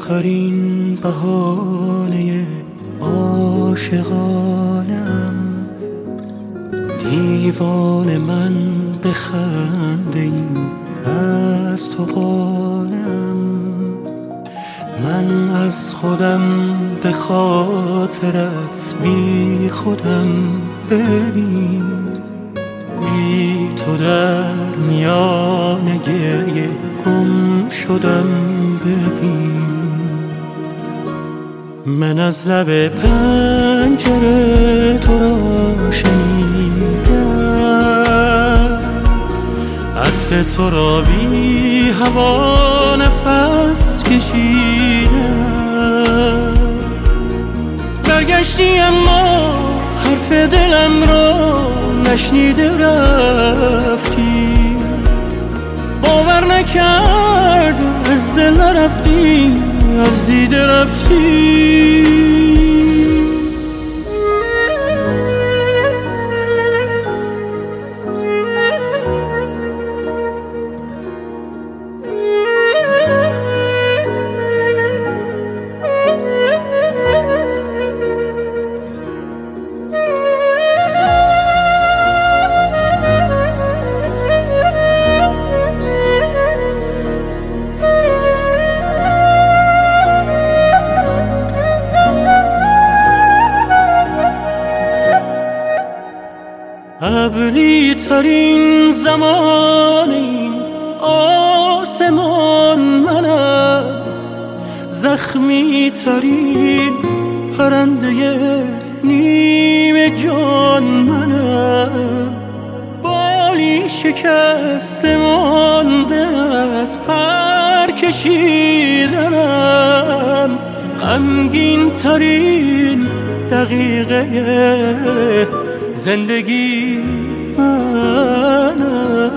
آخرین بهانه عاشقانم، دیوان من به خنده ای از تو قانم. من از خودم به خاطرت بی خودم، ببین بی تو در میان گریه گم شدم. ببین من از لب پنجره تو را شنیدم، عطر تو را بی هوا نفس کشیدم. برگشتی اما حرف دلم را نشنیده رفتی، باور نکردم از دل نرفتی، از دیده رفتی. ابری ترین زمان این آسمان منم، زخمی ترین پرنده نیم جان منم. بالی شکسته مانده از پر کشیدنم، غمگین ترین دقیقه زندگی منم.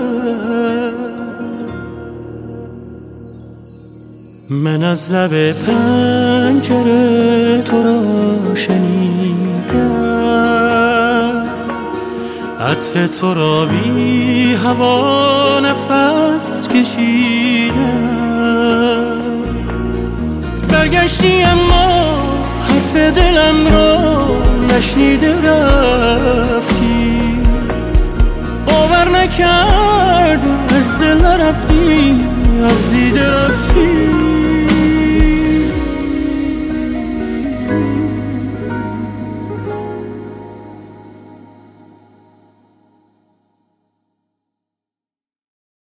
من از لب پنجره تو را شنیدم، عطر تو را بی هوا نفس کشیدم. برگشتی اما حرف دلم را نشنیده رفتی، باور نکردم از دل نرفتی، از دیده رفتی.